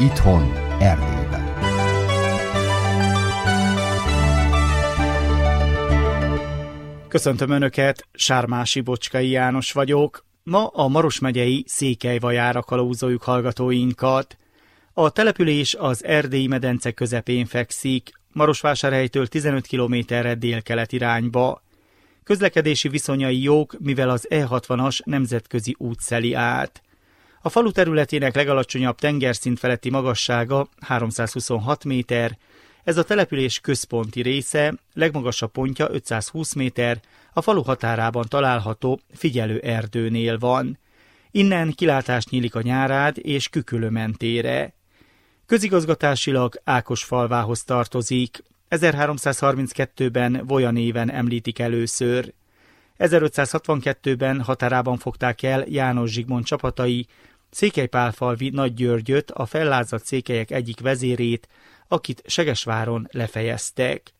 Itthon, Erdélyben. Köszöntöm Önöket, Sármási Bocskai János vagyok. Ma a Maros megyei Székelyvajára kalauzoljuk hallgatóinkat. A település az Erdély-medence közepén fekszik, Marosvásárhelytől 15 kilométerre délkelet irányba. Közlekedési viszonyai jók, mivel az E60-as nemzetközi út szeli át. A falu területének legalacsonyabb tengerszint feletti magassága 326 méter, ez a település központi része, legmagasabb pontja 520 méter, a falu határában található figyelőerdőnél van. Innen kilátás nyílik a Nyárád és Kükülö mentére. Közigazgatásilag Ákosfalvához tartozik. 1332-ben Volya néven említik először. 1562-ben határában fogták el János Zsigmond csapatai Székelypálfalvi Nagy Györgyöt, a fellázadt székelyek egyik vezérét, akit Segesváron lefejeztek.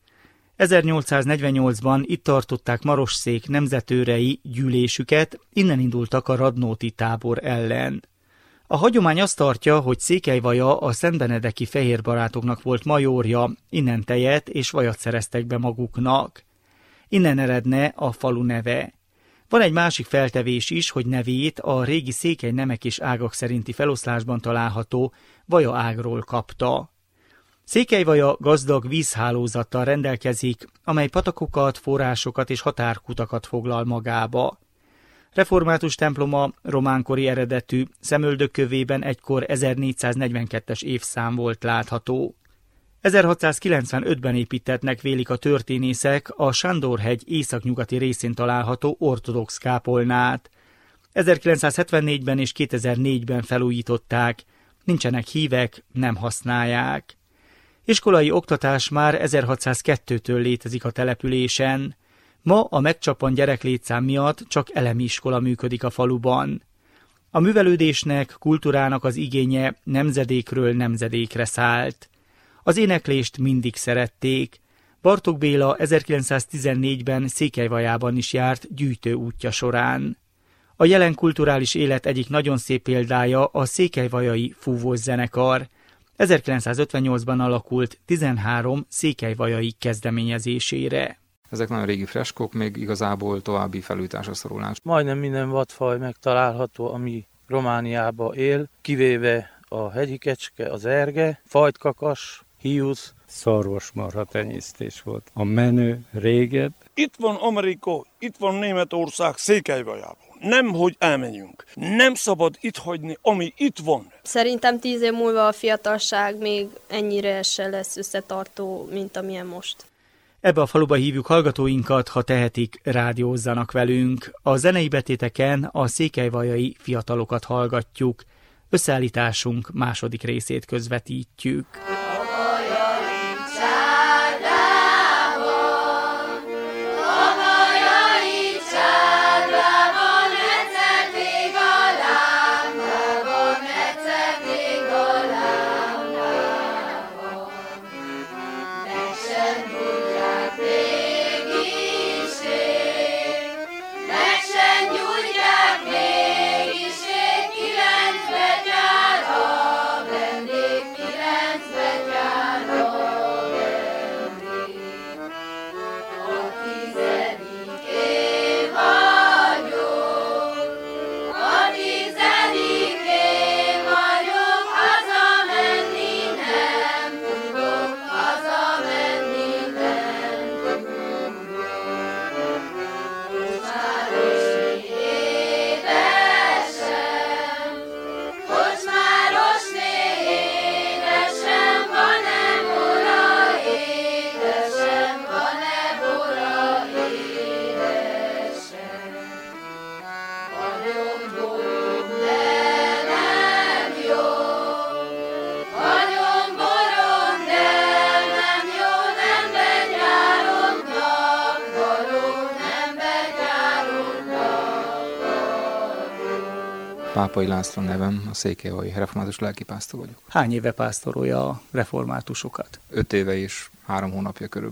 1848-ban itt tartották Marosszék nemzetőrei gyűlésüket, innen indultak a radnóti tábor ellen. A hagyomány azt tartja, hogy Székelyvaja a szentbenedeki fehérbarátoknak volt majorja, innen tejet és vajat szereztek be maguknak. Innen eredne a falu neve. Van egy másik feltevés is, hogy nevét a régi székely nemek és ágak szerinti feloszlásban található Vaja ágról kapta. Székelyvaja gazdag vízhálózattal rendelkezik, amely patakokat, forrásokat és határkutakat foglal magába. Református temploma románkori eredetű, szemöldökövében egykor 1442-es évszám volt látható. 1695-ben építettnek vélik a történészek a Sándorhegy északnyugati részén található ortodox kápolnát. 1974-ben és 2004-ben felújították, nincsenek hívek, nem használják. Iskolai oktatás már 1602-től létezik a településen. Ma a megcsappant gyereklétszám miatt csak elemi iskola működik a faluban. A művelődésnek, kultúrának az igénye nemzedékről nemzedékre szállt. Az éneklést mindig szerették. Bartók Béla 1914-ben Székelyvajában is járt gyűjtőútja során. A jelen kulturális élet egyik nagyon szép példája a székelyvajai fúvós zenekar. 1958-ban alakult 13 székelyvajai kezdeményezésére. Ezek nagyon régi freskók, még igazából további felújításra szorulnak. Majdnem minden vadfaj megtalálható, ami Romániában él, kivéve a hegyi kecske, az erge, fajtkakas, hiusz. Szarvasmarha tenyésztés volt a menő régen. Itt van Amerika, itt van Németország Székelyvajában. Nem, hogy elmenjünk. Nem szabad itt hagyni, ami itt van. Szerintem 10 év múlva a fiatalság még ennyire se lesz összetartó, mint amilyen most. Ebbe a faluba hívjuk hallgatóinkat, ha tehetik, rádiózzanak velünk. A zenei betéteken a székelyvajai fiatalokat hallgatjuk. Összeállításunk második részét közvetítjük. Pápai László nevem, a székelyvaji református lelkipásztor vagyok. Hány éve pásztorolja a reformátusokat? 5 éve és 3 hónapja körülbelül.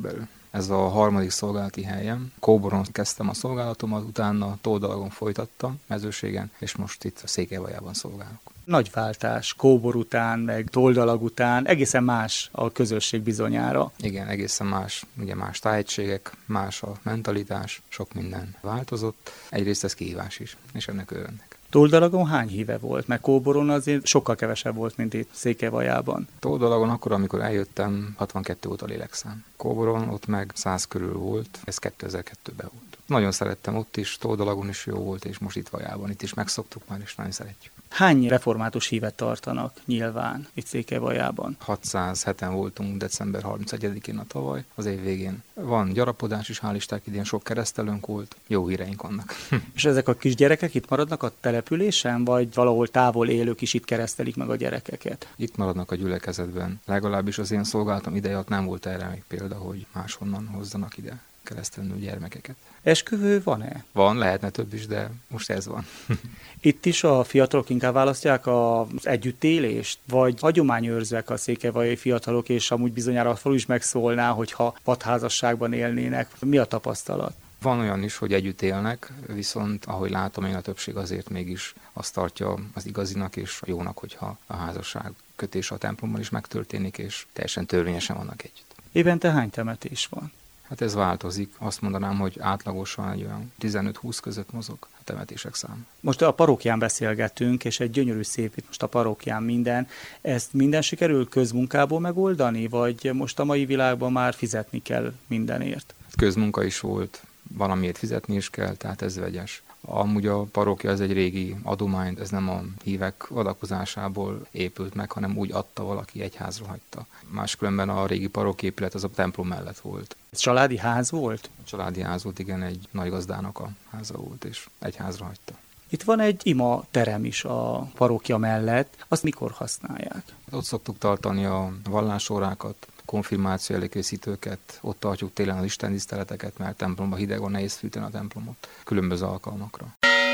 Ez a harmadik szolgálati helyem. Kóboron kezdtem a szolgálatomat, utána Toldalagon folytattam, Mezőségen, és most itt a Székelyvajában szolgálok. Nagy váltás, Kóbor után, meg Toldalag után, egészen más a közösség bizonyára. Igen, egészen más, ugye más tájegységek, más a mentalitás, sok minden változott. Egyrészt ez kihívás is, és ennek örülnek. Toldalagon hány híve volt? Mert Kóboron azért sokkal kevesebb volt, mint itt Székelyvajában. Toldalagon akkor, amikor eljöttem, 62 óta lélekszám. Kóboron ott meg 100 körül volt, ez 2002-ben volt. Nagyon szerettem ott is, Toldalagon is jó volt, és most itt Vajában, itt is megszoktuk már, és nagyon szeretjük. Hány református hívet tartanak nyilván itt Székelyvajában? 607-en voltunk december 31-én a tavaly, az év végén. Van gyarapodás is, hál' Istennek, idén sok keresztelőnk volt, jó híreink vannak. És ezek a kisgyerekek itt maradnak a településen, vagy valahol távol élők is itt keresztelik meg a gyerekeket? Itt maradnak a gyülekezetben. Legalábbis az én szolgálatom ideje alatt nem volt erre még példa, hogy máshonnan hozzanak ide keresztelenül gyermekeket. Esküvő van-e? Van, lehetne több is, de most ez van. Itt is a fiatalok inkább választják az együttélést, vagy hagyományőrzőek a székelyvajai fiatalok, és amúgy bizonyára a falu is megszólná, hogyha vadházasságban élnének. Mi a tapasztalat? Van olyan is, hogy együtt élnek, viszont ahogy látom, én a többség azért mégis azt tartja az igazinak és a jónak, hogyha a házasság kötés a templomban is megtörténik, és teljesen törvényesen vannak együtt. Évente hány temetés van? Hát ez változik. Azt mondanám, hogy átlagosan egy olyan 15-20 között mozog a temetések szám. Most a parókián beszélgetünk, és egy gyönyörű szép itt most a parókián minden. Ezt minden sikerül közmunkából megoldani, vagy most a mai világban már fizetni kell mindenért? Közmunka is volt, valamiért fizetni is kell, tehát ez vegyes. Amúgy a parókia ez egy régi adomány, ez nem a hívek adakozásából épült meg, hanem úgy adta valaki, egyházra hagyta. Máskülönben a régi paróképület az a templom mellett volt. Ez családi ház volt? A családi ház volt, igen, egy nagy gazdának a háza volt, és egyházra hagyta. Itt van egy ima terem is a parókia mellett. Azt mikor használják? Ott szoktuk tartani a vallásórákat, konfirmáció előkészítőket, ott tartjuk télen az istentiszteleteket, mert templomban hideg van, nehéz fűteni a templomot különböző alkalmakra.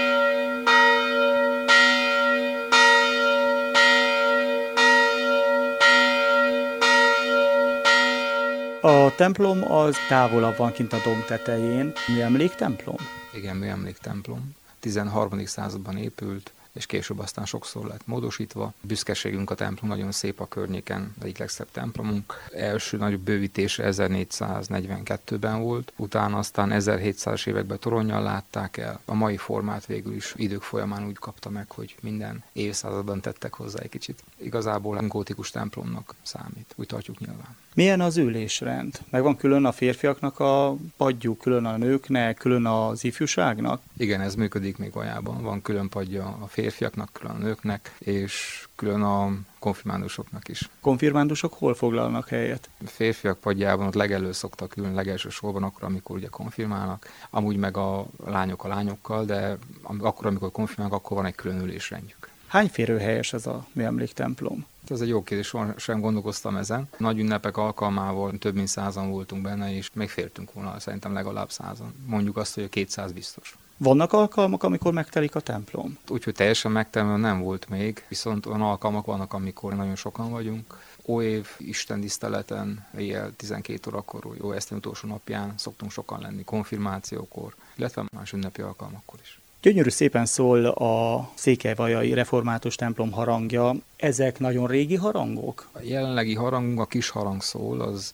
A templom az távolabb van kint a domb tetején. Műemléktemplom? Igen, műemléktemplom. 13. században épült, és később aztán sokszor lett módosítva. Büszkeségünk a templom, nagyon szép a környéken, egyik legszebb templomunk. Első nagyobb bővítése 1442-ben volt, utána aztán 1700-as években toronnyal látták el. A mai formát végül is idők folyamán úgy kapta meg, hogy minden évszázadban tettek hozzá egy kicsit. Igazából gótikus templomnak számít, úgy tartjuk nyilván. Milyen az ülésrend? Meg van külön a férfiaknak a padjuk, külön a nőknek, külön az ifjúságnak? Igen, ez működik még Vajában. Van külön padja a férfiaknak, külön a nőknek, és külön a konfirmándusoknak is. Konfirmándusok hol foglalnak helyet? A férfiak padjában ott legelő szoktak ülni, legelső sorban, akkor, amikor ugye konfirmálnak. Amúgy meg a lányok a lányokkal, de akkor, amikor konfirmálnak, akkor van egy külön ülésrendjük. Hány férőhelyes ez a műemléktemplom? Ez egy jó kérdés, sem gondolkoztam ezen. Nagy ünnepek alkalmával több mint 100-an voltunk benne, és még fértünk volna, szerintem legalább 100-an. Mondjuk azt, hogy a 200 biztos. Vannak alkalmak, amikor megtelik a templom? Úgyhogy teljesen megtelve nem volt még, viszont olyan alkalmak vannak, amikor nagyon sokan vagyunk. Óév, istentiszteleten, éjjel 12 órakor, jó eszteni utolsó napján szoktunk sokan lenni, konfirmációkor, illetve más ünnepi alkalmakkor is. Gyönyörű szépen szól a székelyvajai református templom harangja. Ezek nagyon régi harangok? A jelenlegi harangunk, a kis harang szól, az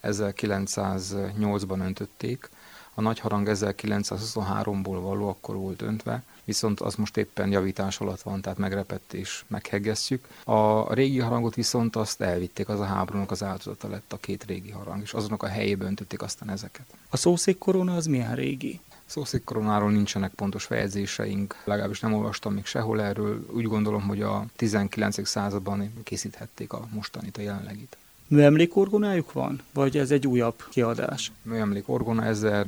1908-ban öntötték. A nagy harang 1923-ból való, akkor volt öntve, viszont az most éppen javítás alatt van, tehát megrepett és megheggesszük. A régi harangot viszont azt elvitték, az a háborúnak az áldozata lett a két régi harang, és azonok a helyébe öntötték aztán ezeket. A szószékkorona az milyen régi? Szószékkoronáról nincsenek pontos feljegyzéseink, legalábbis nem olvastam még sehol erről. Úgy gondolom, hogy a 19. században készíthették a mostanit, a jelenlegit. Műemlékorgonájuk van? Vagy ez egy újabb kiadás? Műemlékorgona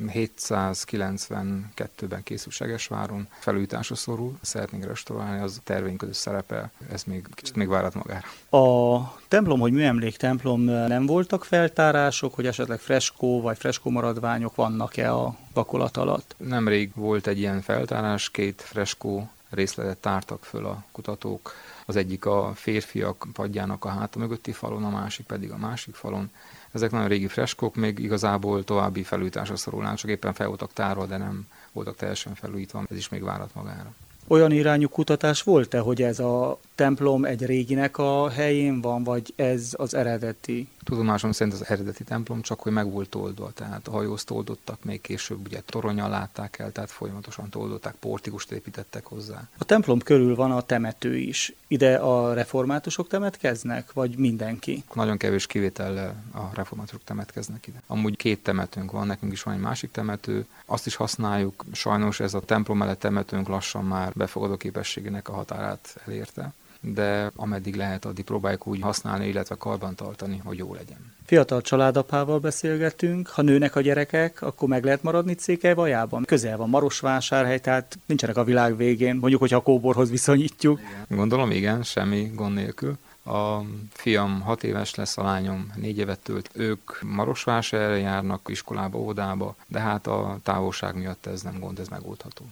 1792-ben készült Segesváron, felújításra szorul. Szeretnénk restaurálni, az terveink között szerepel, ez még kicsit még várat magára. A templom, hogy műemléktemplom, nem voltak feltárások, hogy esetleg freskó vagy freskó maradványok vannak-e a vakolat alatt? Nemrég volt egy ilyen feltárás, 2 freskó részletet tártak föl a kutatók. Az egyik a férfiak padjának a háta mögötti falon, a másik pedig a másik falon. Ezek nagyon régi freskók, még igazából további felújításra szorulnának, csak éppen fel voltak tárva, de nem voltak teljesen felújítva. Ez is még várat magára. Olyan irányú kutatás volt-e, hogy ez a templom egy réginek a helyén van, vagy ez az eredeti? Tudomásom szerint az eredeti templom, csak hogy meg volt oldva, tehát a hajózt oldottak, még később ugye toronnyal látták el, tehát folyamatosan oldották, portikust építettek hozzá. A templom körül van a temető is. Ide a reformátusok temetkeznek, vagy mindenki? Nagyon kevés kivétellel a reformátusok temetkeznek ide. Amúgy 2 temetőnk van, nekünk is van egy másik temető, azt is használjuk, sajnos ez a templom mellett temetőnk lassan már befogadó képességének a határát elérte, de ameddig lehet, addig próbáljuk úgy használni, illetve karbantartani, hogy jó legyen. Fiatal családapával beszélgetünk, ha nőnek a gyerekek, akkor meg lehet maradni Székelyvajában? Közel van Marosvásárhely, tehát nincsenek a világ végén, mondjuk, hogyha a Kóborhoz viszonyítjuk. Gondolom, igen, semmi gond nélkül. A fiam 6 éves lesz, a lányom 4 évet tölt. Ők Marosvásárhelyre járnak iskolába, óvodába, de hát a távolság miatt ez nem gond, ez megoldható.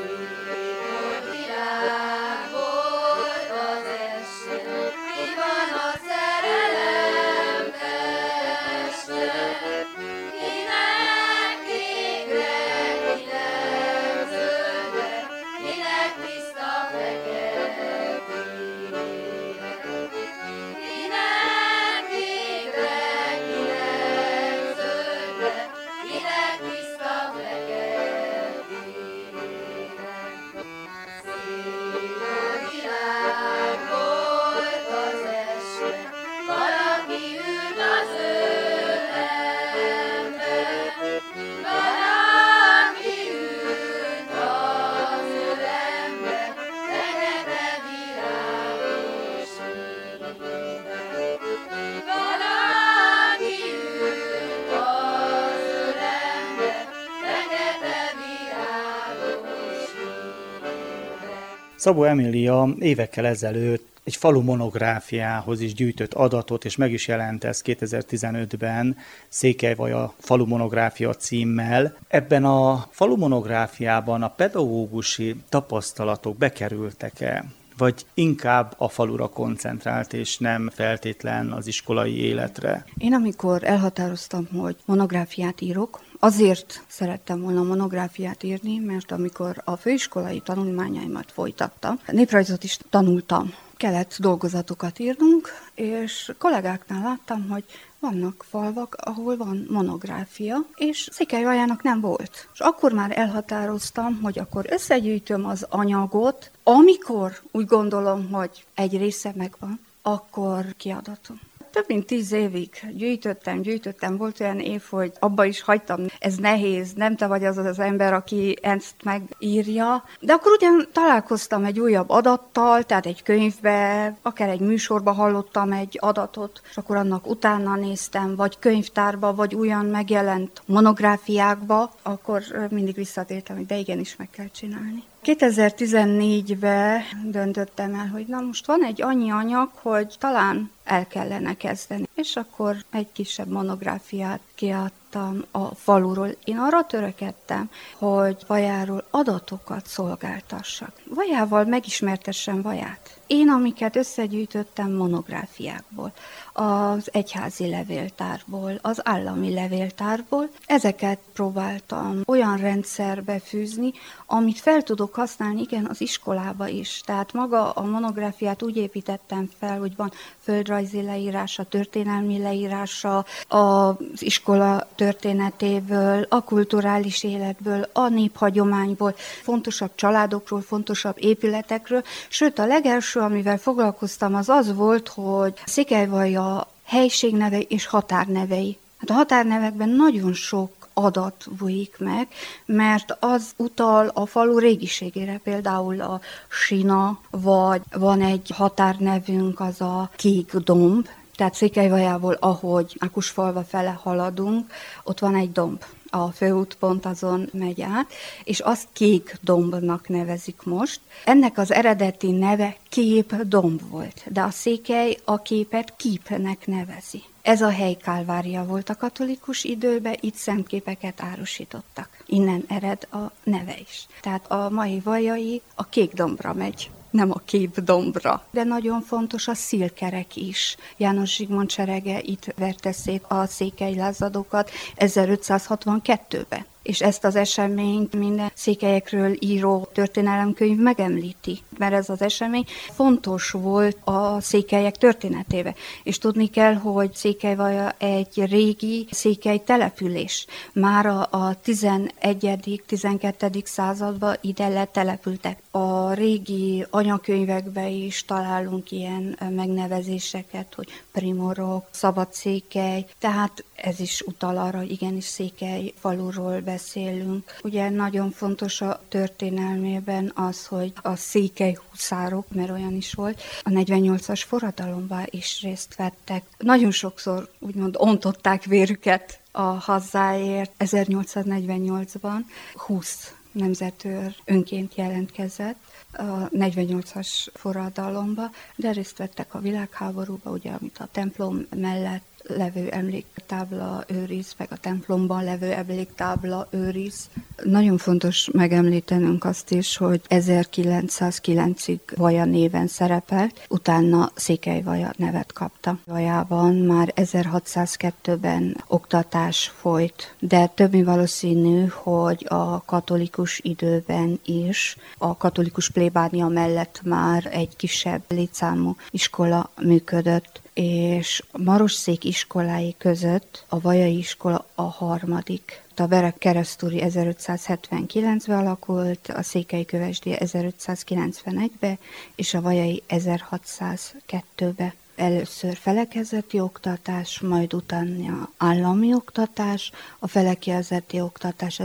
Szabó Emília évekkel ezelőtt egy falu monográfiához is gyűjtött adatot, és meg is jelent ez 2015-ben Székelyvaja falu monográfia címmel. Ebben a falu monográfiában a pedagógusi tapasztalatok bekerültek-e, vagy inkább a falura koncentrált, és nem feltétlen az iskolai életre? Én amikor elhatároztam, hogy monográfiát írok, azért szerettem volna monográfiát írni, mert amikor a főiskolai tanulmányaimat folytattam, néprajzot is tanultam. Kellett dolgozatokat írnunk, és kollégáknál láttam, hogy vannak falvak, ahol van monográfia, és Székelyvajának nem volt. És akkor már elhatároztam, hogy akkor összegyűjtöm az anyagot, amikor úgy gondolom, hogy egy része megvan, akkor kiadatom. Több mint 10 évig gyűjtöttem, volt olyan év, hogy abba is hagytam. Ez nehéz, nem te vagy az az ember, aki ezt megírja. De akkor ugyan találkoztam egy újabb adattal, tehát egy könyvbe, akár egy műsorba hallottam egy adatot, és akkor annak utána néztem, vagy könyvtárba, vagy olyan megjelent monográfiákba, akkor mindig visszatértem, hogy de igenis meg kell csinálni. 2014-ben döntöttem el, hogy na most van egy annyi anyag, hogy talán el kellene kezdeni. És akkor egy kisebb monográfiát kiadtam a faluról. Én arra törekedtem, hogy Vajáról adatokat szolgáltassak. Vajával megismertessem Vaját. Én, amiket összegyűjtöttem monográfiákból, az egyházi levéltárból, az állami levéltárból, ezeket próbáltam olyan rendszerbe fűzni, amit fel tudok használni, igen, az iskolába is. Tehát maga a monográfiát úgy építettem fel, hogy van földrajzi leírása, történelmi leírása, az iskola történetéből, a kulturális életből, a néphagyományból, fontosabb családokról, fontosabb épületekről, sőt a legelső, amivel foglalkoztam, az volt, hogy Székelyvaja helységnevei és határnevei. Hát a határnevekben nagyon sok adat bújik meg, mert az utal a falu régiségére, például a Sina, vagy van egy határnevünk, az a Kék domb, tehát Székelyvajából, ahogy Ákusfalva fele haladunk, ott van egy domb. a főútpont azon megy át, és azt Kék dombnak nevezik most. Ennek az eredeti neve Kép domb volt, de a székely a képet Kípnek nevezi. Ez a hely Kálvária volt a katolikus időben, itt szentképeket árusítottak. Innen ered a neve is. Tehát a mai Vajai a Kék dombra megy, nem a Kép dombra. De nagyon fontos a szilkerek is. János Zsigmond serege itt verte szét a székely lázadokat 1562-ben. És ezt az eseményt minden székelyekről író történelemkönyv megemlíti, mert ez az esemény fontos volt a székelyek történetébe. És tudni kell, hogy Székelyvaja egy régi székely település. Már a 11.-12. században ide letelepültek. A régi anyakönyvekben is találunk ilyen megnevezéseket, hogy primorok, szabadszékely, tehát ez is utal arra, hogy igenis székely faluról beszélünk. Ugye nagyon fontos a történelmében az, hogy a székely huszárok, mert olyan is volt, a 48-as forradalomban is részt vettek. Nagyon sokszor úgymond ontották vérüket a hazáért. 1848-ban 20 nemzetőr önként jelentkezett a 48-as forradalomba, de részt vettek a világháborúba, ugye, amit a templom mellett levő emléktábla őriz, meg a templomban levő emléktábla őriz. Nagyon fontos megemlítenünk azt is, hogy 1909-ig Vaja néven szerepelt, utána Székelyvaja nevet kapta. Vajában már 1602-ben oktatás folyt, de többé valószínű, hogy a katolikus időben is, a katolikus plébánia mellett már egy kisebb létszámú iskola működött, és Marosszék iskolái között a Vajai iskola a harmadik. A Bereg keresztúri 1579-ben alakult, a Székelykövesdi 1591-ben, és a Vajai 1602-ben. Először felekezeti oktatás, majd utána állami oktatás. A felekezeti oktatás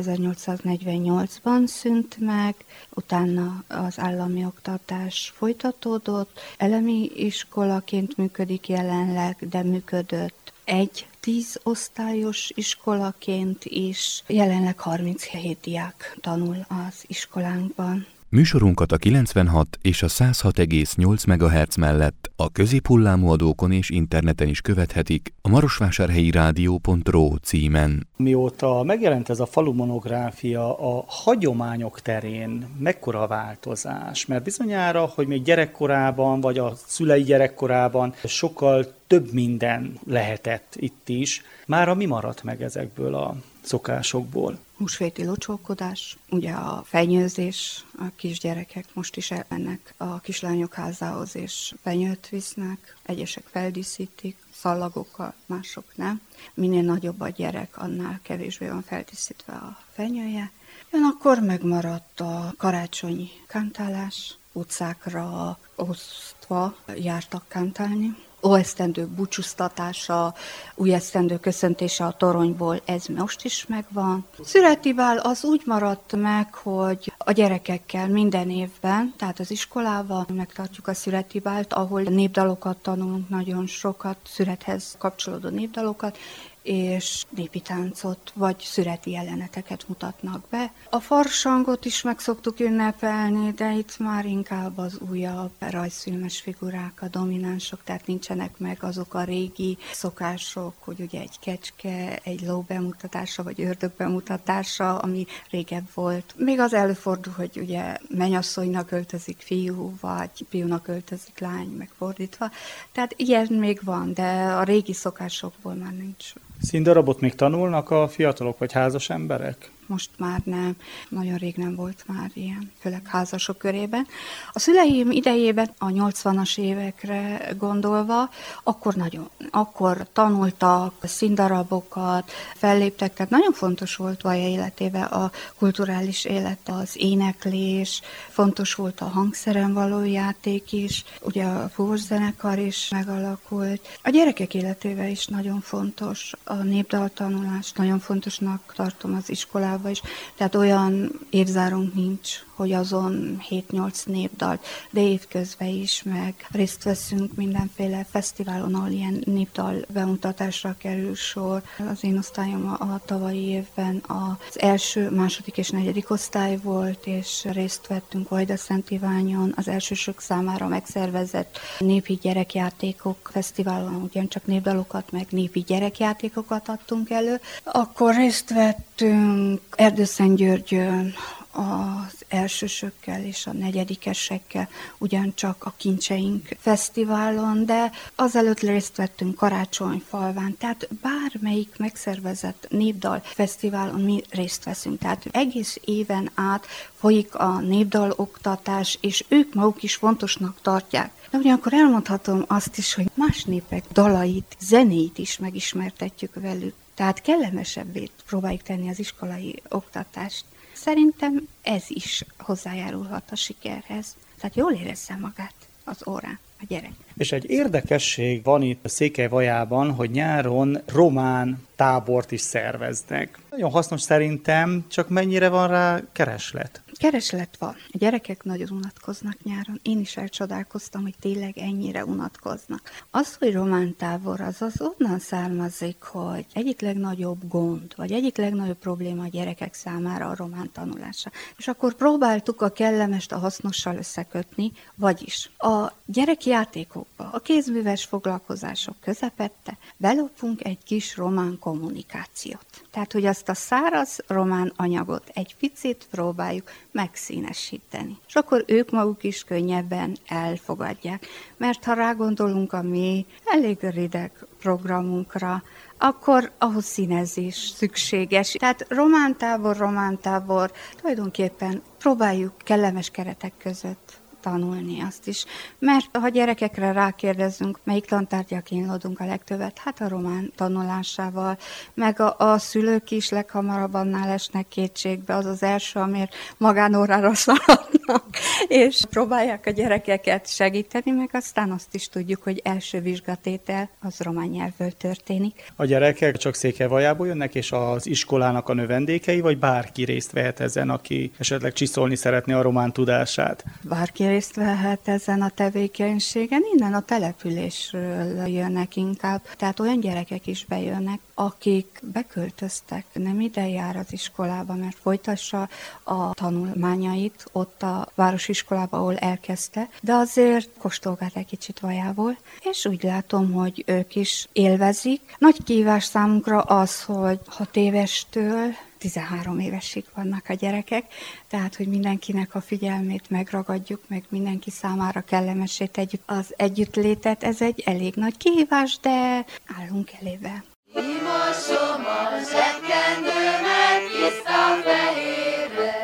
1848-ban szűnt meg, utána az állami oktatás folytatódott. Elemi iskolaként működik jelenleg, de működött egy 10 osztályos iskolaként is. Jelenleg 37 diák tanul az iskolánkban. Műsorunkat a 96 és a 106,8 MHz mellett a középhullámú adókon és interneten is követhetik a marosvásárhelyi-rádió.ro címen. Mióta megjelent ez a falumonográfia, a hagyományok terén mekkora a változás? Mert bizonyára, hogy még gyerekkorában, vagy a szülei gyerekkorában sokkal több minden lehetett itt is. Mára mi maradt meg ezekből a szokásokból? Húsvéti locsolkodás, ugye a fenyőzés, a kisgyerekek most is elmennek a kislányok házához, és fenyőt visznek, egyesek feldíszítik, szallagokkal, mások nem. Minél nagyobb a gyerek, annál kevésbé van feldíszítve a fenyője. Akkor megmaradt a karácsonyi kántálás, utcákra osztva jártak kántálni. Óesztendő búcsúztatása, új esztendő köszöntése a toronyból, ez most is megvan. Szüreti bál az úgy maradt meg, hogy a gyerekekkel minden évben, tehát az iskolában megtartjuk a szüreti bált, ahol népdalokat tanulunk, nagyon sokat, szürethez kapcsolódó népdalokat, és népi táncot, vagy szüreti jeleneteket mutatnak be. A farsangot is meg szoktuk ünnepelni, de itt már inkább az újabb rajzfilmes figurák a dominánsok, tehát nincsenek meg azok a régi szokások, hogy ugye egy kecske, egy ló bemutatása, vagy ördög bemutatása, ami régebb volt. Még az előfordul, hogy ugye mennyasszonynak öltözik fiú, vagy fiúnak öltözik lány, meg fordítva. Tehát ilyen még van, de a régi szokásokból már nincs. Színdarabot még tanulnak a fiatalok vagy házas emberek? Most már nem, nagyon rég nem volt már ilyen, főleg házasok körében. A szüleim idejében, a 80-as évekre gondolva, akkor tanultak színdarabokat, felléptek, tehát nagyon fontos volt Vaja életében a kulturális élet, az éneklés, fontos volt a hangszeren való játék is, ugye a fúvószenekar is megalakult. A gyerekek életében is nagyon fontos a népdaltanulás, nagyon fontosnak tartom az iskolában is, tehát olyan évzárunk nincs, hogy azon 7-8 népdalt, de évközben is meg részt veszünk mindenféle fesztiválon, ahol ilyen népdal bemutatásra kerül sor. Az én osztályom a tavalyi évben az első, második és negyedik osztály volt, és részt vettünk Vajdaszántiványon az elsősök számára megszervezett népi gyerekjátékok fesztiválon, ugyancsak népdalokat, meg népi gyerekjátékokat adtunk elő. Akkor részt vettünk Erdőszentgyörgyön az elsősökkel és a negyedikesekkel, ugyancsak a Kincseink fesztiválon, de azelőtt részt vettünk Karácsonyfalván, tehát bármelyik megszervezett népdal fesztiválon mi részt veszünk. Tehát egész éven át folyik a népdal oktatás, és ők maguk is fontosnak tartják. De ugyanakkor elmondhatom azt is, hogy más népek dalait, zenéit is megismertetjük velük. Tehát kellemesebbé próbáljuk tenni az iskolai oktatást. Szerintem ez is hozzájárulhat a sikerhez. Tehát jól érezze magát az órán a gyerek. És egy érdekesség van itt a Székelyvajában, hogy nyáron román tábort is szerveznek. Nagyon hasznos szerintem, csak mennyire van rá kereslet? Kereslet van. A gyerekek nagyon unatkoznak nyáron. Én is elcsodálkoztam, hogy tényleg ennyire unatkoznak. Az, hogy román tábor, az onnan származik, hogy egyik legnagyobb gond, vagy egyik legnagyobb probléma a gyerekek számára a román tanulása. És akkor próbáltuk a kellemest a hasznossal összekötni, vagyis a gyerekjátékokba, a kézműves foglalkozások közepette belopunk egy kis román kommunikációt. Tehát, hogy azt a száraz román anyagot egy picit próbáljuk megszínesíteni. És akkor ők maguk is könnyebben elfogadják. Mert ha rágondolunk a mi elég rideg programunkra, akkor ahhoz színezés szükséges. Tehát román tábor, tulajdonképpen próbáljuk kellemes keretek között tanulni azt is. Mert ha gyerekekre rákérdezünk, melyik tantárgyal kínlódunk a legtöbbet, hát a román tanulásával, meg a szülők is leghamarabb annál esnek kétségbe, az az első, amiért magánórára szaladnak, és próbálják a gyerekeket segíteni, meg aztán azt is tudjuk, hogy első vizsgatétel az román nyelvből történik. A gyerekek csak Székelyvajából jönnek, és az iskolának a növendékei, vagy bárki részt vehet ezen, aki esetleg csiszolni szeretné a román tudását? Bárki részt vehet ezen a tevékenységen, innen a településről jönnek inkább, tehát olyan gyerekek is bejönnek, akik beköltöztek, nem ide jár az iskolába, mert folytassa a tanulmányait ott a városiskolába, ahol elkezdte, de azért kóstolgat egy kicsit Vajából, és úgy látom, hogy ők is élvezik. Nagy kihívás számunkra az, hogy 6 évestől 13 évesig vannak a gyerekek, tehát, hogy mindenkinek a figyelmét megragadjuk, meg mindenki számára kellemessé tegyük az együttlétet. Ez egy elég nagy kihívás, de állunk elébe. Kimosom a zsebkendőmet tiszta fehérre,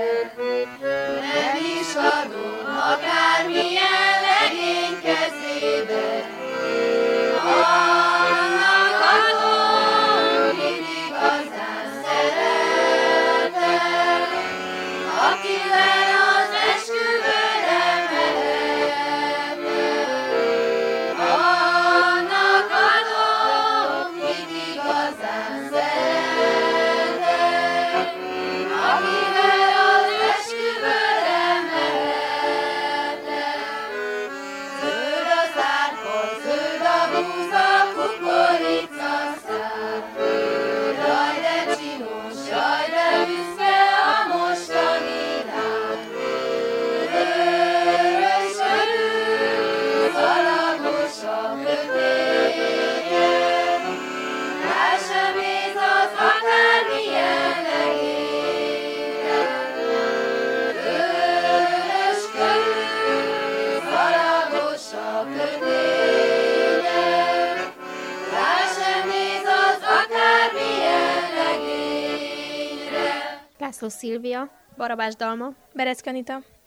nem is adom akármilyen legény kezébe. Annak adom, mit igazán szeretem, akivel az esküvőre mehetem. Annak adom, mit igazán szeretem, akivel az esküvőre mehetem. Zöld az árpa, zöld a búza, kukoricaszár. Jaj, de csinos, jaj, de büszke a mostani lány. Vörös körül, szalagos a kötélye, rá sem néz az akármilyen legényre. Vörös körül, szalagos a kötélye, rá sem néz az akármilyen legényre. László Szilvia, Barabás Dalma, Berecki Anita,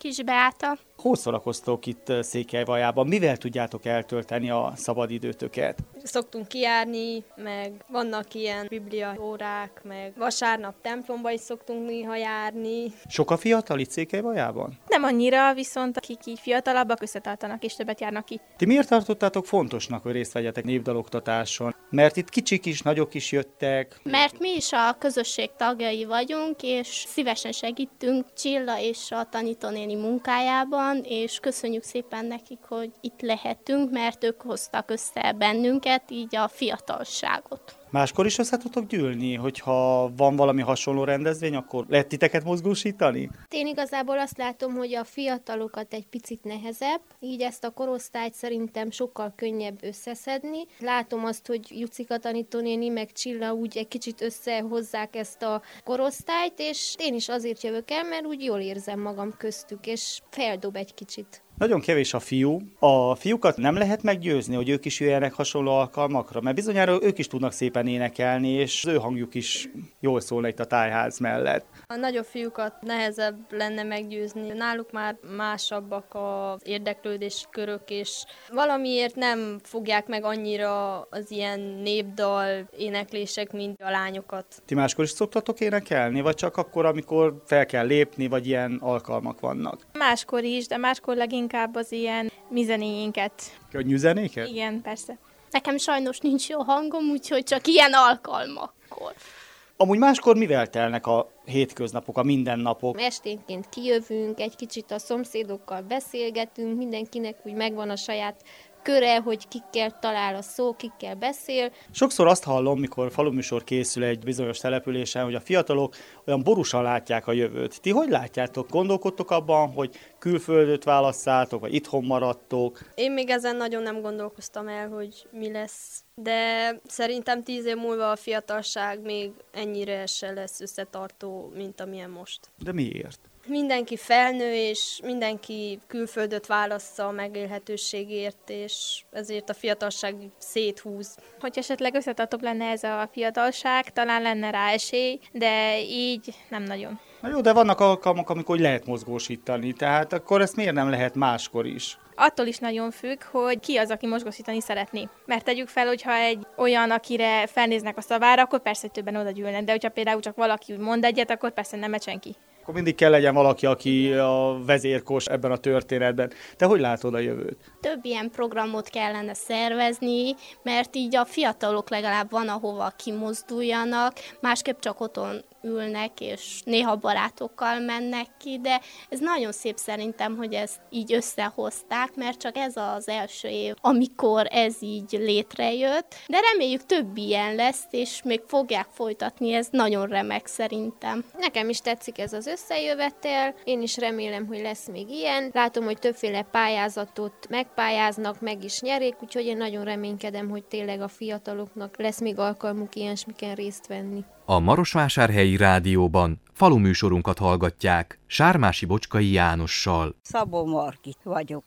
Kis Beáta. Hol szórakoztok itt Székelyvajában? Mivel tudjátok eltölteni a szabadidőtöket? Szoktunk kijárni, meg vannak ilyen bibliaórák, meg vasárnap templomba is szoktunk néha járni. Sok a fiatal itt Székelyvajában? Nem annyira, viszont akik így fiatalabbak összetartanak és többet járnak ki. Ti miért tartottátok fontosnak, hogy részt vegyetek névdaloktatáson? Mert itt kicsik is, nagyok is jöttek. Mert mi is a közösség tagjai vagyunk, és szívesen segítünk Csilla és a tanítónéni munkájában, és köszönjük szépen nekik, hogy itt lehetünk, mert ők hoztak össze bennünket, így a fiatalságot. Máskor is össze tudtok gyűlni, hogyha van valami hasonló rendezvény, akkor lehet titeket mozgósítani? Én igazából azt látom, hogy a fiatalokat egy picit nehezebb, így ezt a korosztályt szerintem sokkal könnyebb összeszedni. Látom azt, hogy Jucika tanítónéni meg Csilla úgy egy kicsit összehozzák ezt a korosztályt, és én is azért jövök el, mert úgy jól érzem magam köztük, és feldob egy kicsit. Nagyon kevés a fiú. A fiúkat nem lehet meggyőzni, hogy ők is jöjjenek hasonló alkalmakra, mert bizonyára ők is tudnak szépen énekelni, és az ő hangjuk is jól szólna itt a tájház mellett. A nagyobb fiúkat nehezebb lenne meggyőzni. Náluk már másabbak az érdeklődési körök, és valamiért nem fogják meg annyira az ilyen népdal éneklések, mint a lányokat. Ti máskor is szoktatok énekelni, vagy csak akkor, amikor fel kell lépni, vagy ilyen alkalmak vannak? Máskor is, de máskor leginkább az ilyen mi zenéinket. Könnyű zenéket? Igen, persze. Nekem sajnos nincs jó hangom, úgyhogy csak ilyen alkalmakkor. Amúgy máskor mivel telnek a hétköznapok, a mindennapok? Esténként kijövünk, egy kicsit a szomszédokkal beszélgetünk, mindenkinek úgy megvan a saját köre, hogy kikkel talál a szó, kikkel beszél. Sokszor azt hallom, mikor faluműsor készül egy bizonyos településen, hogy a fiatalok olyan borúsan látják a jövőt. Ti hogy látjátok? Gondolkodtok abban, hogy külföldöt válasszátok, vagy itthon maradtok? Én még ezen nagyon nem gondolkoztam el, hogy mi lesz. De szerintem 10 év múlva a fiatalság még ennyire se lesz összetartó, mint amilyen most. De miért? Mindenki felnő, és mindenki külföldöt válassza a megélhetőségért, és ezért a fiatalság széthúz. Hogy esetleg összetartóbb lenne ez a fiatalság, talán lenne rá esély, de így nem nagyon. Na jó, de vannak alkalmak, amikor lehet mozgósítani, tehát akkor ezt miért nem lehet máskor is? Attól is nagyon függ, hogy ki az, aki mozgósítani szeretné. Mert tegyük fel, hogyha egy olyan, akire felnéznek a szavára, akkor persze, hogy többen oda gyűlnek, de hogyha például csak valaki úgy mond egyet, akkor persze nem megy senki. Akkor mindig kell legyen valaki, aki a vezérkos ebben a történetben. Te hogy látod a jövőt? Több ilyen programot kellene szervezni, mert így a fiatalok legalább van, ahova kimozduljanak, másképp csak otthon ülnek, és néha barátokkal mennek ki, de ez nagyon szép szerintem, hogy ezt így összehozták, mert csak ez az első év, amikor ez így létrejött, de reméljük több ilyen lesz, és még fogják folytatni, ez nagyon remek szerintem. Nekem is tetszik ez az összejövetel, én is remélem, hogy lesz még ilyen. Látom, hogy többféle pályázatot megpályáznak, meg is nyerik, úgyhogy én nagyon reménykedem, hogy tényleg a fiataloknak lesz még alkalmuk ilyesmiken részt venni. A Marosvásárhelyi Rádióban faluműsorunkat hallgatják Sármási Bocskai Jánossal. Szabó Margit vagyok,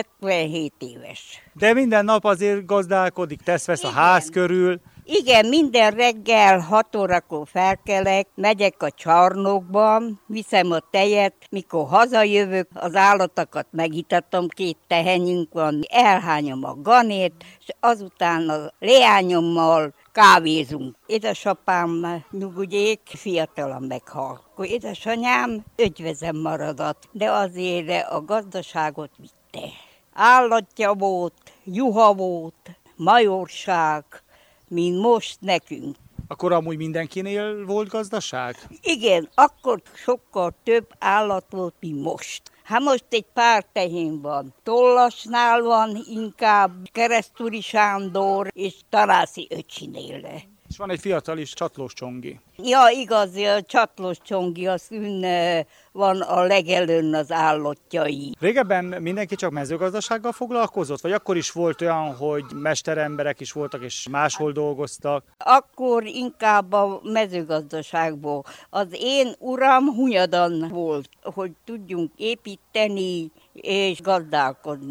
77 éves. De minden nap azért gazdálkodik, tesz-vesz a ház körül. Igen, minden reggel 6 órakor felkelek, megyek a csarnokba, viszem a tejet, mikor hazajövök, az állatokat megitatom, 2 tehenyünk van, elhányom a ganét, és azután a leányommal kávézunk. Édesapám nyugodjék, fiatalan meghalt. Édesanyám ötvözem maradat, de azért a gazdaságot vitte. Állatja volt, juha volt, majorság, mint most nekünk. Akkor amúgy mindenkinél volt gazdaság? Igen, akkor sokkal több állat volt, mint most. Hát most egy pár tehén van. Tollasnál van inkább, Keresztúri Sándor és Tarászi öcsinél. És van egy fiatal is, Csatlós Csongi. Ja, igaz, a Csatlós Csongi, az van a legelőn az állatjai. Régebben mindenki csak mezőgazdasággal foglalkozott? Vagy akkor is volt olyan, hogy mesteremberek is voltak és máshol dolgoztak? Akkor inkább a mezőgazdaságból. Az én uram Hunyadan volt, hogy tudjunk építeni és gazdálkodni.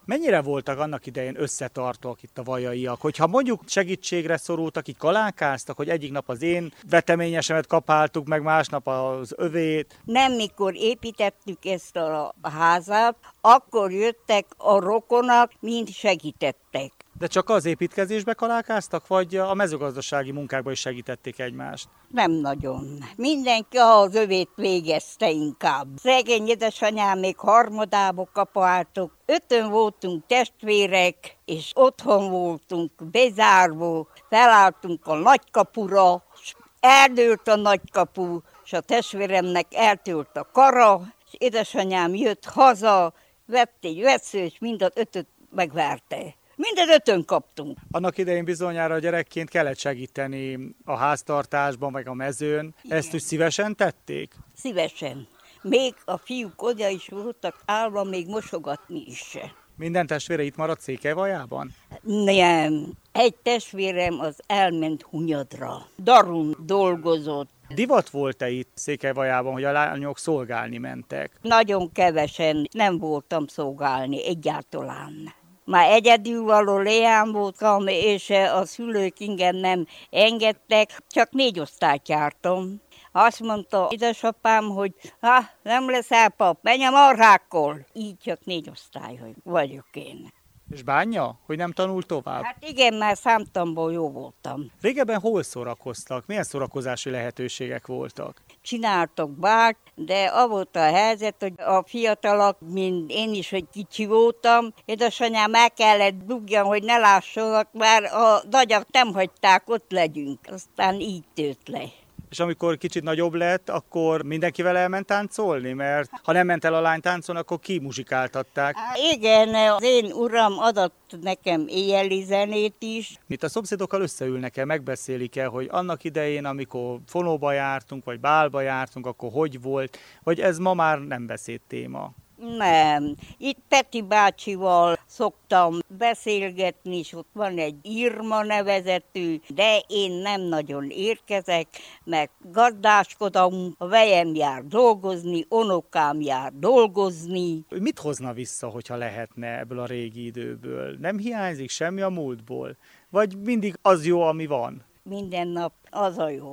Mennyire voltak annak idején összetartóak itt a vajaiak? Hogyha mondjuk segítségre szorultak, így kalákáztak, hogy egyik nap az én veteményesemet kapáltuk, meg másnap az övét? Nem, mikor építettük ezt a házat, akkor jöttek a rokonok, mind segítettek. De csak az építkezésbe kalákáztak, vagy a mezőgazdasági munkákban is segítették egymást? Nem nagyon. Mindenki az övét végezte inkább. Szegény édesanyám még harmadába kapáltuk. 5-ön voltunk testvérek, és otthon voltunk bezárva. Felálltunk a nagykapura, és eldőlt a nagykapu, és a testvéremnek eltört a kara, és édesanyám jött haza, vett egy vessző, és mind az 5-öt megverte. Minden 5-ön kaptunk. Annak idején bizonyára gyerekként kellett segíteni a háztartásban, meg a mezőn. Igen. Ezt úgy szívesen tették? Szívesen. Még a fiúk oda is voltak állva, még mosogatni is. Minden testvére itt maradt Székelyvajában? Nem. Egy testvérem az elment Hunyadra. Darun dolgozott. Divat volt-e itt Székelyvajában, hogy a lányok szolgálni mentek? Nagyon kevesen nem voltam szolgálni egyáltalán. Már egyedülvaló leány voltam, és a szülők ingyen nem engedtek, csak 4 osztályt jártam. Azt mondta édesapám, hogy nem leszel pap, menj a marhákkal. Így csak 4 osztály vagyok én. És bánja, hogy nem tanult tovább? Hát igen, már számtamból jó voltam. Régebben hol szórakoztak? Milyen szórakozási lehetőségek voltak? Csináltak bárt, de az volt a helyzet, hogy a fiatalok, mint én is, hogy kicsi voltam, édesanyám el kellett dugjan, hogy ne lássanak, mert a nagyak nem hagyták, ott legyünk. Aztán így tört le. És amikor kicsit nagyobb lett, akkor mindenkivel elment táncolni? Mert ha nem ment el a lány táncolni, akkor kimuzsikáltatták. Igen, az én uram adott nekem éjjeli zenét is. Itt a szomszédokkal összeülnek-e, megbeszélik-e, hogy annak idején, amikor fonóba jártunk, vagy bálba jártunk, akkor hogy volt, vagy ez ma már nem beszédtéma? Nem. Itt Peti bácsival szoktam beszélgetni, és ott van egy Irma nevezetű, de én nem nagyon érkezek, mert gazdáskodom, a vejem jár dolgozni, unokám jár dolgozni. Mit hozna vissza, hogyha lehetne ebből a régi időből? Nem hiányzik semmi a múltból? Vagy mindig az jó, ami van? Minden nap az a jó.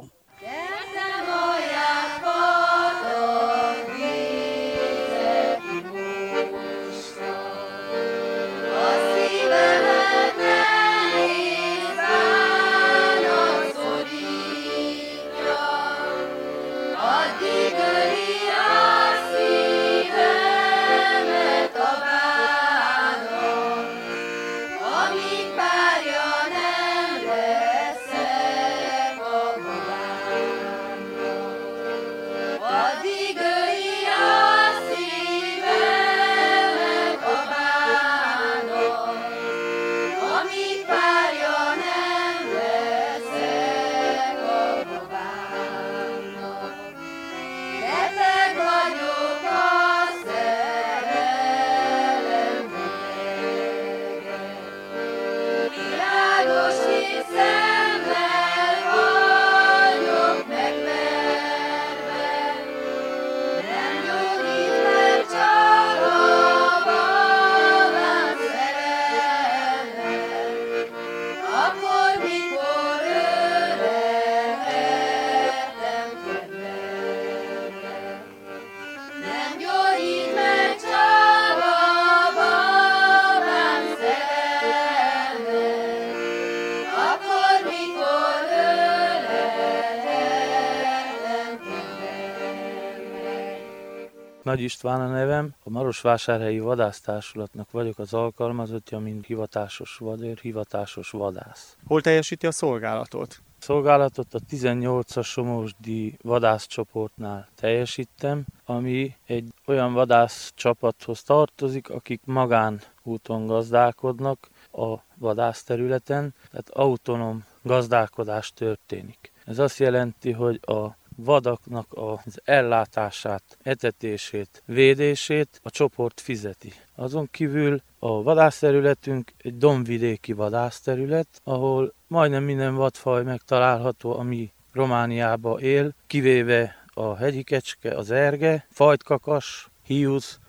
Nagy István a nevem, a Marosvásárhelyi Vadásztársulatnak vagyok az alkalmazottja, mint hivatásos vadőr, hivatásos vadász. Hol teljesíti a szolgálatot? Szolgálatot a 18-as Somogydi vadászcsoportnál teljesítem, ami egy olyan vadászcsapathoz tartozik, akik magánúton gazdálkodnak a vadászterületen, tehát autonóm gazdálkodás történik. Ez azt jelenti, hogy a vadaknak az ellátását, etetését, védését a csoport fizeti. Azon kívül a vadászterületünk egy dombvidéki vadászterület, ahol majdnem minden vadfaj megtalálható, ami Romániában él, kivéve a hegyi kecske, az erge, fajtkakas, hiúz,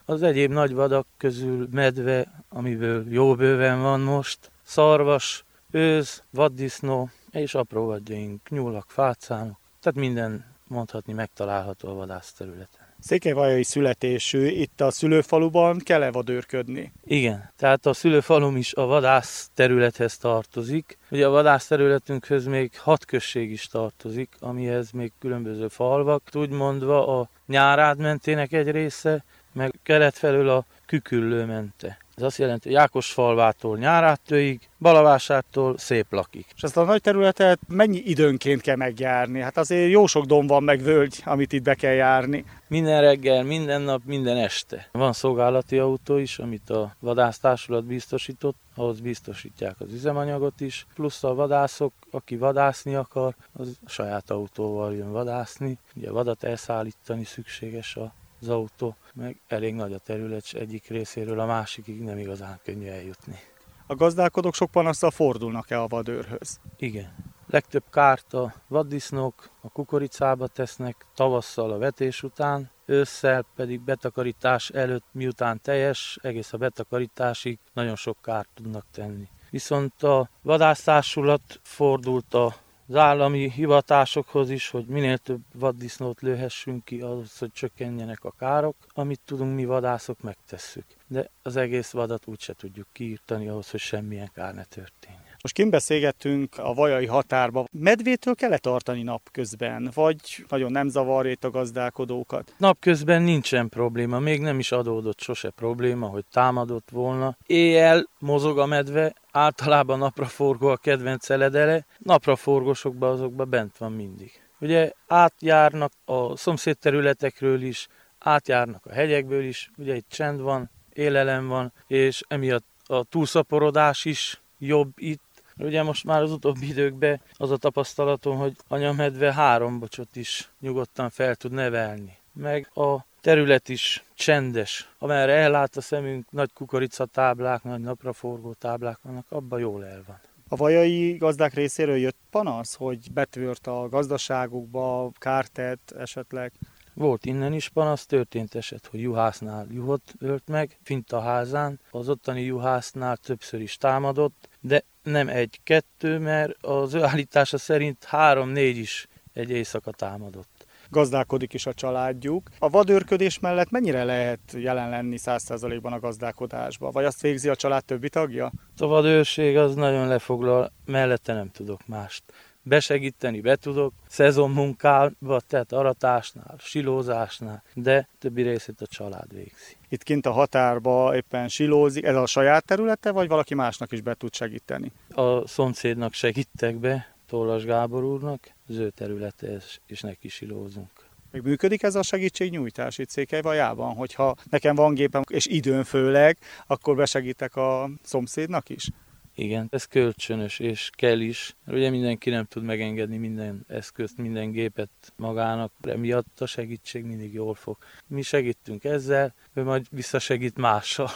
Az egyéb nagy vadak közül medve, amiből jó bőven van most, szarvas, őz, vaddisznó és apró vadjaink, nyúlak, fácánok, tehát minden mondhatni megtalálható a vadászterületen. Székelyvajai születésű, itt a szülőfaluban kell-e vadőrködni? Igen, tehát a szülőfalum is a vadász területhez tartozik. Ugye a vadász területünkhöz még 6 község is tartozik, amihez még különböző falvak. Úgy mondva a Nyárád mentének egy része, meg kelet felől a Küküllő mente. Ez azt jelenti, hogy Ákosfalvától Nyárádtőig, Balavásártól Széplakig. És ezt a nagy területet mennyi időnként kell megjárni? Hát azért jó sok domb van meg völgy, amit itt be kell járni. Minden reggel, minden nap, minden este. Van szolgálati autó is, amit a vadásztársulat biztosított, ahhoz biztosítják az üzemanyagot is, plusz a vadászok, aki vadászni akar, az a saját autóval jön vadászni. Ugye a vadat elszállítani szükséges az autó, meg elég nagy a terület, és egyik részéről a másikig nem igazán könnyű eljutni. A gazdálkodók sok panasszal fordulnak-e a vadőrhöz? Igen. Legtöbb kárt a vaddisznók a kukoricába tesznek, tavasszal a vetés után, ősszel pedig betakarítás előtt, miután teljes, egész a betakarításig nagyon sok kárt tudnak tenni. Viszont a vadásztársulat fordult az állami hivatásokhoz is, hogy minél több vaddisznót lőhessünk ki ahhoz, hogy csökkenjenek a károk. Amit tudunk, mi vadászok megtesszük. De az egész vadat úgyse tudjuk kiírtani ahhoz, hogy semmilyen kár ne történjen. Most kint beszélgettünk a vajai határba. Medvétől kell-e tartani napközben, vagy nagyon nem zavarja itt a gazdálkodókat? Napközben nincsen probléma, még nem is adódott sose probléma, hogy támadott volna. Éjjel mozog a medve, általában napraforgó a kedvenc eledele, napraforgósokban azokban bent van mindig. Ugye átjárnak a szomszédterületekről is, átjárnak a hegyekből is, ugye itt csend van, élelem van, és emiatt a túlszaporodás is jobb itt. Ugye most már az utóbbi időkben az a tapasztalatom, hogy anyamedve 3 bocsot is nyugodtan fel tud nevelni. Meg a terület is csendes. Amerre ellát a szemünk, nagy kukoricatáblák, nagy napraforgó táblák vannak, abban jól el van. A vajai gazdák részéről jött panasz, hogy betört a gazdaságukba, kárt tett esetleg? Volt innen is panasz, történt eset, hogy juhásznál juhot ölt meg, fint a házán. Az ottani juhásznál többször is támadott, de nem 1-2, mert az ő állítása szerint 3-4 is egy éjszaka támadott. Gazdálkodik is a családjuk. A vadőrködés mellett mennyire lehet jelen lenni 100%-ban a gazdálkodásban? Vagy azt végzi a család többi tagja? A vadőrség az nagyon lefoglal, mellette nem tudok mást. Besegíteni be tudok, szezonmunkába, tehát aratásnál, silózásnál, de többi részét a család végzi. Itt kint a határba éppen silózik, ez a saját területe, vagy valaki másnak is be tud segíteni? A szomszédnak segítek be, Tollas Gábor úrnak, az ő területe, és neki silózunk. Még működik ez a segítségnyújtás itt Székelyvajában, hogyha nekem van gépem, és időn főleg, akkor besegítek a szomszédnak is? Igen, ez kölcsönös, és kell is. Ugye mindenki nem tud megengedni minden eszközt, minden gépet magának, emiatt a segítség mindig jól fog. Mi segítünk ezzel, ő majd visszasegít mással.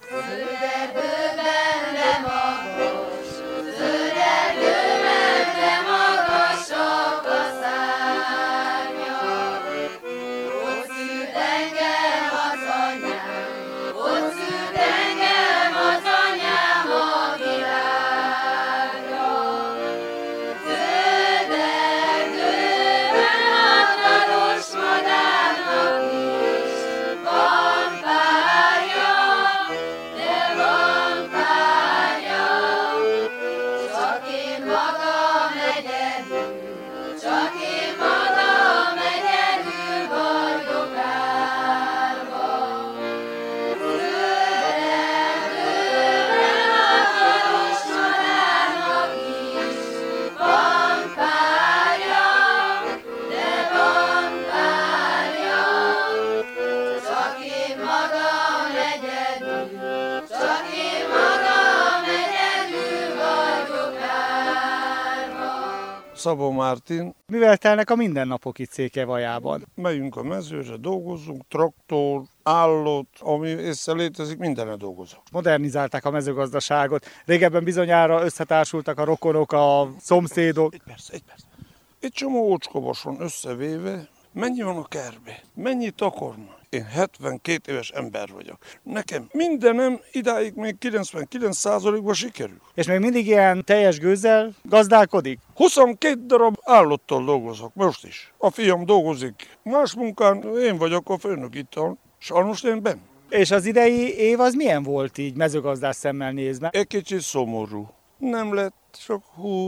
Szabó Mártin. Mivel telnek a mindennapok itt Székelyvajában? Megyünk a mezőre, dolgozunk, traktor, állott, ami észre létezik, mindenre dolgozunk. Modernizálták a mezőgazdaságot. Régebben bizonyára összetársultak a rokonok, a szomszédok. Egy perc. Egy csomó ócskobos van összevéve. Mennyi van a kertbe? Mennyi takarmány? Én 72 éves ember vagyok. Nekem mindenem idáig még 99%-ban sikerül. És még mindig ilyen teljes gőzzel gazdálkodik? 22 darab állattal dolgozok most is. A fiam dolgozik más munkán, én vagyok a főnök itt, sajnos én benn. És az idei év az milyen volt így mezőgazdás szemmel nézve? Egy kicsit szomorú. Nem lett csak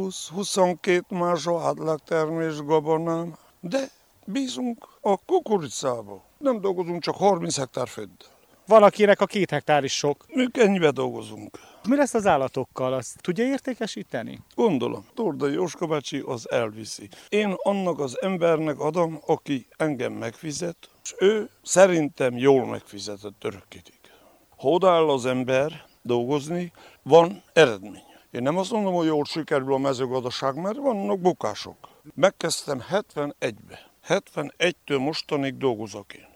20-22 más átlagtermés gabonám, de bízunk a kukoricába. Nem dolgozunk csak 30 hektár földdel. Valakinek a 2 hektár is sok. Mi ennyibe dolgozunk. Mi lesz az állatokkal? Azt tudja értékesíteni? Gondolom, Tordai Jóska bácsi az elviszi. Én annak az embernek adom, aki engem megfizet, és ő szerintem jól megfizetett örökkétig. Ha odaáll az ember dolgozni, van eredmény. Én nem azt mondom, hogy jól sikerül a mezőgazdaság, mert vannak bukások. Megkezdtem 71-be. 71-től mostanig dolgozok én.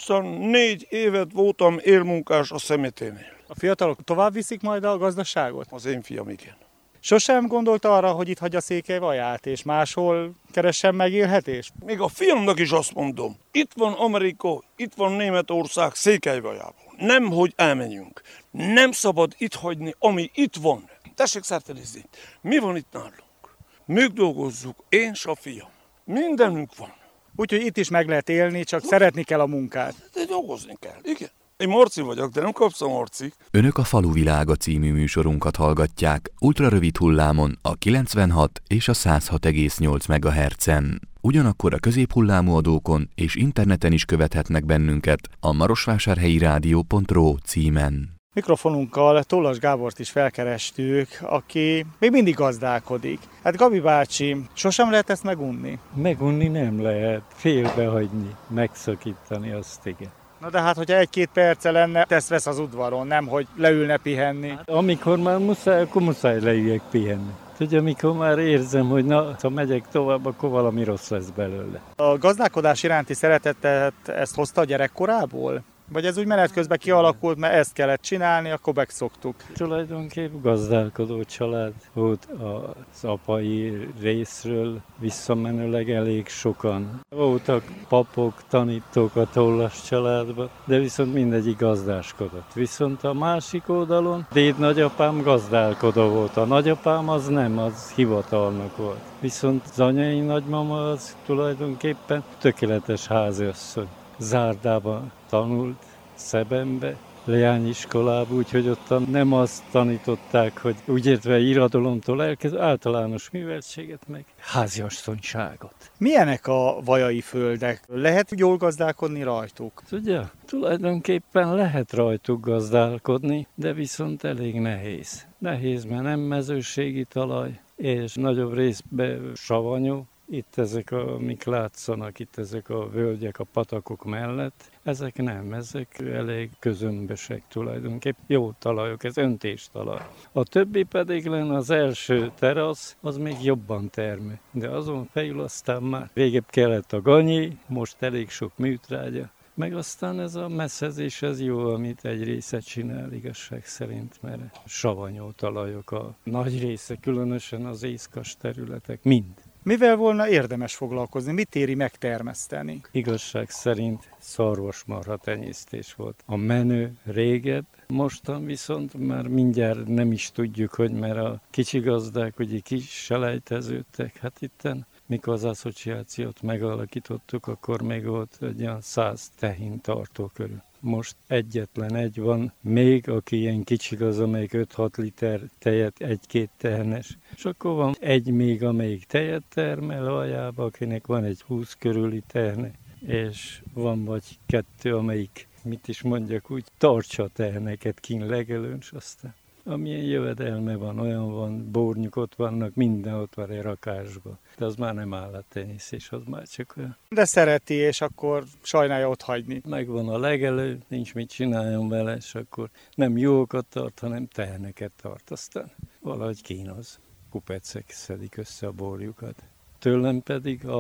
24 évet voltam élmunkás a szemeténél. A fiatalok tovább viszik majd a gazdaságot? Az én fiam igen. Sosem gondolt arra, hogy itt hagyja Székelyvaját, és máshol keressen megélhetést? Még a fiamnak is azt mondom, itt van Amerika, itt van Németország Székelyvajában. Nem, hogy elmenjünk. Nem szabad itt hagyni, ami itt van. Tessék szertelézni. Mi van itt nálunk? Mi dolgozzuk, én s a fiam. Mindenünk van. Úgyhogy itt is meg lehet élni, csak szeretni kell a munkát. De dolgozni kell, igen. Én Marci vagyok, de nem kapsz a Marci. Önök a Faluvilága című műsorunkat hallgatják ultrarövid hullámon a 96 és a 106,8 MHz-en. Ugyanakkor a középhullámú adókon és interneten is követhetnek bennünket a marosvásárhelyirádió.ro címen. Mikrofonunkkal Tollas Gábort is felkerestük, aki még mindig gazdálkodik. Hát Gabi bácsi, sosem lehet ezt megunni? Megunni nem lehet, félbehagyni, megszakítani azt igen. Na de hát, hogyha 1-2 perce lenne, tesz vesz az udvaron, nem hogy leülne pihenni. Hát, amikor már muszáj, akkor muszáj leüljek pihenni. Ugye, amikor már érzem, hogy na, ha megyek tovább, akkor valami rossz lesz belőle. A gazdálkodás iránti szeretetet ezt hozta a gyerekkorából? Vagy ez úgy menet közben kialakult, mert ezt kellett csinálni, akkor megszoktuk? Tulajdonképp gazdálkodó család volt az apai részről, visszamenőleg elég sokan. Voltak papok, tanítók a Tollas családban, de viszont mindegyik gazdáskodott. Viszont a másik oldalon déd-nagyapám gazdálkodó volt. A nagyapám az nem, az hivatalnok volt. Viszont az anyai nagymama az tulajdonképpen tökéletes háziasszony. Zárdában tanult, Szebenbe, leányiskolába, úgyhogy ott nem azt tanították, hogy úgy értve irodalomtól elkezd általános műveltséget, meg háziasszonyságot. Milyenek a vajai földek? Lehet jól gazdálkodni rajtuk? Ugye, tulajdonképpen lehet rajtuk gazdálkodni, de viszont elég nehéz. Nehéz, mert nem mezőségi talaj, és nagyobb részben savanyú. Itt ezek, amik látszanak, itt ezek a völgyek a patakok mellett, ezek nem, ezek elég közömbösek tulajdonképp. Jó talajok, ez öntéstalaj. A többi pedig lenne az első terasz, az még jobban termő. De azon felül aztán már végebb kellett a ganyi, most elég sok műtrágya. Meg aztán ez a messzezés, ez jó, amit egy része csinál igazság szerint, mert savanyú talajok a nagy része, különösen az észkas területek, mind. Mivel volna érdemes foglalkozni? Mit éri megtermeszteni? Igazság szerint szarvasmarha tenyésztés volt. A menő régebb, mostan viszont már mindjárt nem is tudjuk, hogy mert a kicsi gazdák ugye kis selejteződtek. Hát itten, mikor az asszociációt megalakítottuk, akkor még volt egy olyan 100 tehén tartó körül. Most egyetlen egy van, még aki ilyen kicsi az, amelyik 5-6 liter tejet, 1-2 tehenes. És akkor van egy még, amelyik tejet termel ajába, akinek van egy 20 körüli tehene, és van vagy 2, amelyik, mit is mondjak úgy, tartsa a teheneket kint legelőn, és aztán amilyen jövedelme van, olyan van, bornyuk ott vannak, minden ott van egy rakásban. De az már nem állattenyésztés, az már csak olyan. De szereti, és akkor sajnálja ott hagyni. Megvan a legelő, nincs mit csináljon vele, és akkor nem jókat tart, hanem teheneket tart. Aztán valahogy kínoz. Kupecek szedik össze a borjukat. Tőlem pedig a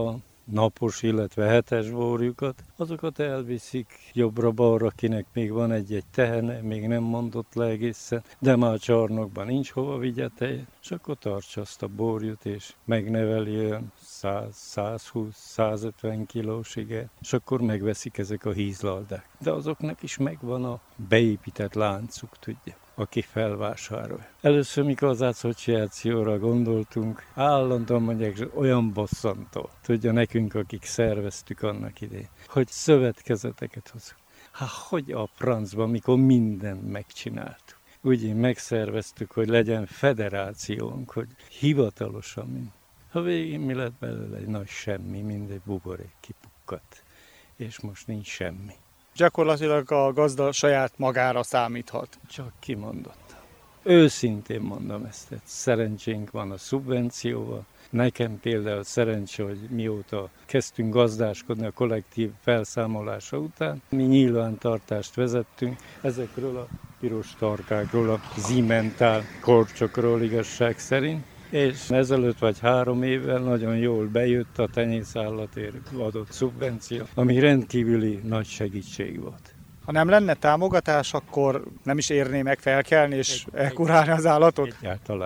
napos, illetve hetes borjukat, azokat elviszik jobbra-balra, kinek még van egy-egy tehene, még nem mondott le egészen, de már a csarnokban nincs hova vigye tejet, és akkor tartsa azt a borjut, és megneveli olyan 100-120-150 kilósig, és akkor megveszik ezek a hízlaldák. De azoknak is megvan a beépített láncuk, tudja, aki felvásárol. Először, mikor az asszociációra gondoltunk, állandóan mondják, olyan bosszantó, tudja, nekünk, akik szerveztük annak idején, hogy szövetkezeteket hozunk. Hogy a francban, mikor mindent megcsináltuk. Úgy megszerveztük, hogy legyen federációnk, hogy hivatalosan. A végén mi lett belőle? Egy nagy semmi, mindegy buborék kipukkadt. És most nincs semmi. Gyakorlatilag a gazda saját magára számíthat. Csak kimondottam. Őszintén mondom ezt. Szerencsénk van a szubvencióval. Nekem például szerencse, hogy mióta kezdtünk gazdáskodni a kollektív felszámolása után, mi nyilvántartást vezettünk ezekről a piros tarkákról, a zimentál korcsokról igazság szerint. És ezelőtt vagy 3 évvel nagyon jól bejött a tenyészállatért adott szubvenció, ami rendkívüli nagy segítség volt. Ha nem lenne támogatás, akkor nem is érné meg felkelni és elkurálni az állatot?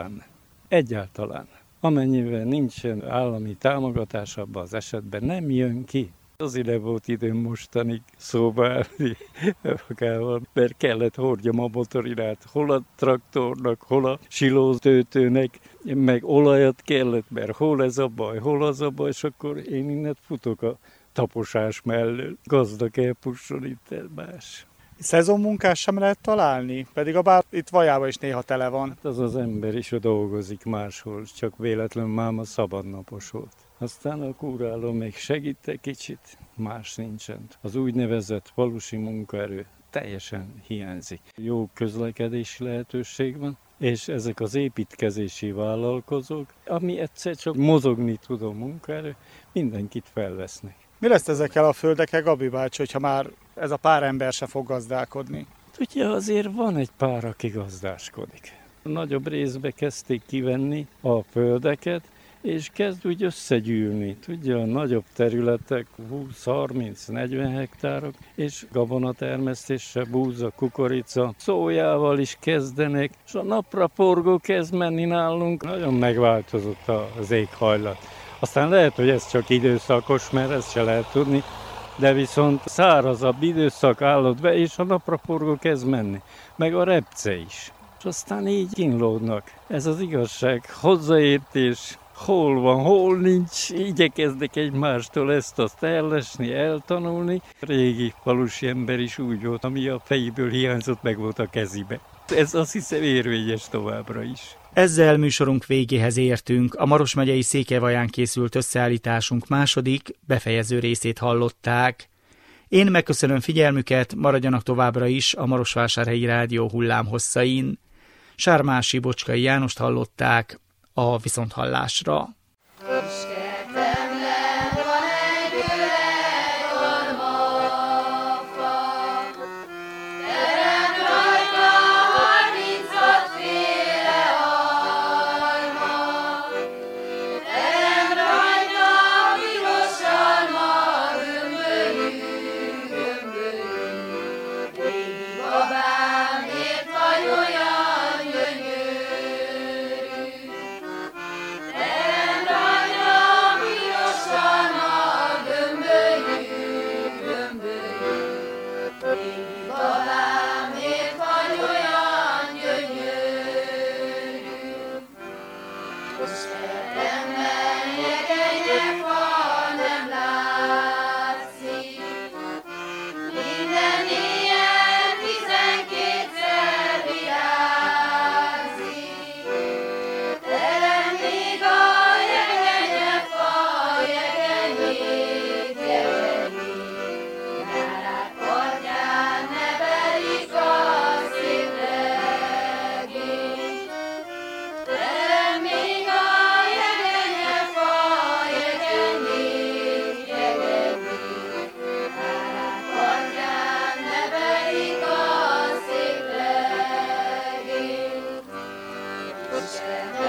Egyáltalán. Amennyiben nincsen állami támogatás, abban az esetben nem jön ki. Az ide volt időm mostanig szóba állni magával, mert kellett hordjam a motorinát, hol a traktornak, hol a silótöltőnek, meg olajat kellett, mert hol ez a baj, hol az a baj, és akkor én innen futok a taposás mellől. Gazda kell pusson itt el más. Szezonmunkás sem lehet találni, pedig a bár itt Vajában is néha tele van. Hát az ember is dolgozik máshol, csak véletlenül máma szabadnapos volt. Aztán a kúráló még segít egy kicsit, más nincsen. Az úgynevezett falusi munkaerő teljesen hiányzik. Jó közlekedési lehetőség van, és ezek az építkezési vállalkozók, ami egyszer csak mozogni tudó munkaerő, mindenkit felvesznek. Mi lesz ezekkel a földekkel, Gabi bácsi, hogyha már ez a pár ember se fog gazdálkodni? Ugye azért van egy pár, aki gazdáskodik. Nagyobb részbe kezdték kivenni a földeket, és kezd úgy összegyűlni. Tudja, a nagyobb területek 20-30-40 hektárok, és gabonatermesztéssel, búza, kukorica, szójával is kezdenek, és a napraforgó kezd menni nálunk. Nagyon megváltozott az éghajlat. Aztán lehet, hogy ez csak időszakos, mert ezt se lehet tudni, de viszont szárazabb időszak állott be, és a napraforgó kezd menni, meg a repce is. És aztán így kínlódnak. Ez az igazság, hozzáértés, hol van, hol nincs, igyekeznek egymástól ezt-azt ellesni, eltanulni. A régi falusi ember is úgy volt, ami a fejéből hiányzott, meg volt a kezibe. Ez azt hiszem érvényes továbbra is. Ezzel műsorunk végéhez értünk. A Maros megyei Székelyvaján készült összeállításunk második, befejező részét hallották. Én megköszönöm figyelmüket, maradjanak továbbra is a Marosvásárhelyi Rádió hullámhosszain. Sármási Bocskai Jánost hallották a viszonthallásra. Isten